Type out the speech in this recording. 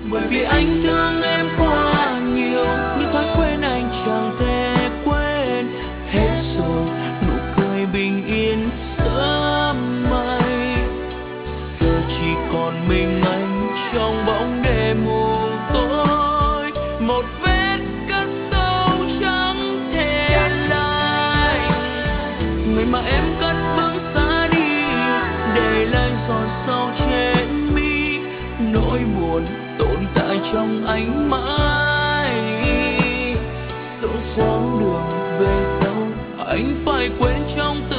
bởi vì anh thương em quá nhiều, những thói quen anh chẳng thể quên hết rồi. Nụ cười bình yên sớm mai, giờ chỉ còn mình anh trong bóng đêm mù tối, một vết cắt sâu chẳng thể lại. Người mà em cất bước xa đi, để lại giọt sâu trên mi, nỗi buồn tồn tại trong ánh mãi. Dẫu quãng đường về đâu anh phải quên trong từng